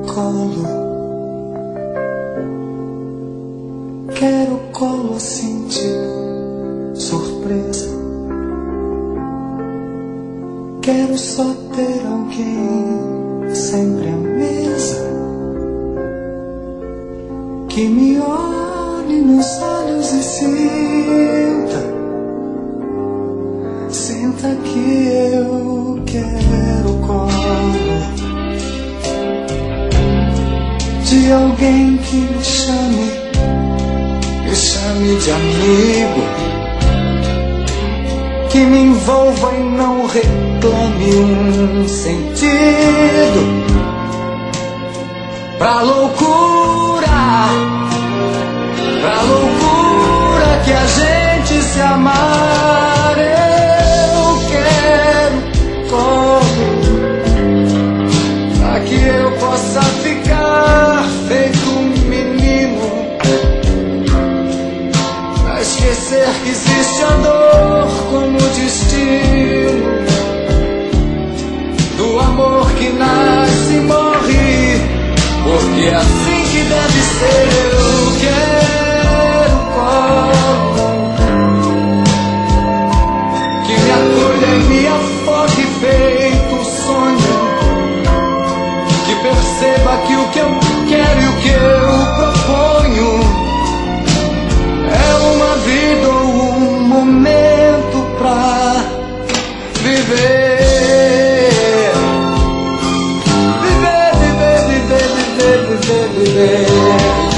colo. Quero colo assim de surpresa. Quero só ter alguém sempre à mesa, que me olhe nos olhos e sinta que eu quero colo de alguém que me chame de amigo, que me envolva e não reclame um sentido pra loucura que a gente se amar. Eu quero colo pra que eu possa ficar feito um menino, pra esquecer que existe a dor como destino do amor que nasce e morre, porque é assim que deve ser. Eu quero colo que me acolha e me afogue feito sonho, que perceba que o que eu quero e o que eu proponho é uma vida ou um momento pra viver. Viver.